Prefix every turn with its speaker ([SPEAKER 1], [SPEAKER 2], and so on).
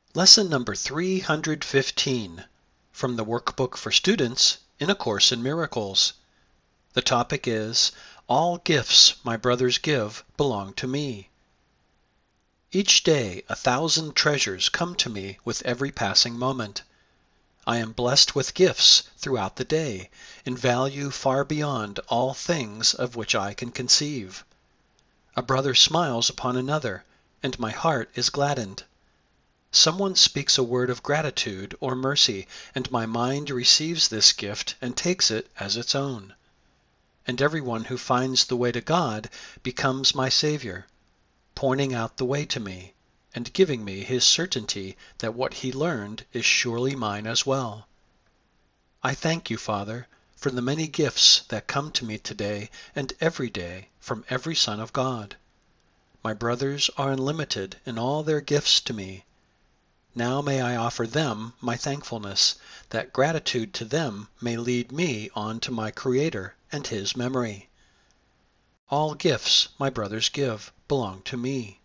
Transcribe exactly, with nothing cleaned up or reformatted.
[SPEAKER 1] Lesson number three hundred fifteen from the Workbook for Students in A Course in Miracles. The topic is, All Gifts My Brothers Give Belong to Me. Each day a thousand treasures come to me with every passing moment. I am blessed with gifts throughout the day, in value far beyond all things of which I can conceive. A brother smiles upon another, and my heart is gladdened. Someone speaks a word of gratitude or mercy, and my mind receives this gift and takes it as its own. And everyone who finds the way to God becomes my Savior, pointing out the way to me, and giving me his certainty that what he learned is surely mine as well. I thank you, Father, for the many gifts that come to me today and every day from every Son of God. My brothers are unlimited in all their gifts to me. Now may I offer them my thankfulness, that gratitude to them may lead me on to my Creator and his memory. All gifts my brothers give belong to me.